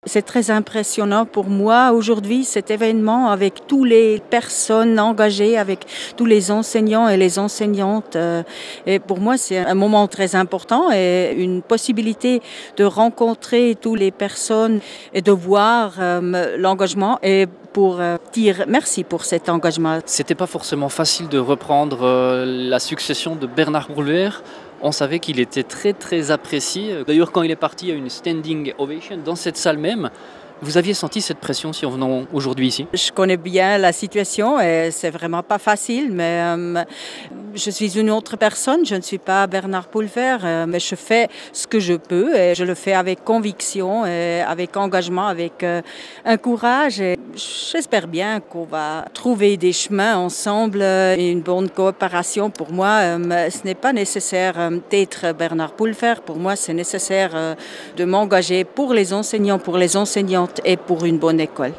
C'est très impressionnant pour moi aujourd'hui, cet événement, avec toutes les personnes engagées, avec tous les enseignants et les enseignantes. Et pour moi, c'est un moment très important et une possibilité de rencontrer toutes les personnes et de voir l'engagement et pour dire merci pour cet engagement. C'était pas forcément facile de reprendre la succession de Bernard Poulvert. On savait qu'il était très très apprécié. D'ailleurs, quand il est parti, il y a eu une standing ovation dans cette salle même. Vous aviez senti cette pression si en venant aujourd'hui ici? Je connais bien la situation et c'est vraiment pas facile, mais je suis une autre personne. Je ne suis pas Bernard Poulvert, mais je fais ce que je peux et je le fais avec conviction et avec engagement, avec un courage. Et j'espère bien qu'on va trouver des chemins ensemble et une bonne coopération. Pour moi, ce n'est pas nécessaire d'être Bernard Poulvert. Pour moi, c'est nécessaire de m'engager pour les enseignants, pour les enseignantes et pour une bonne école.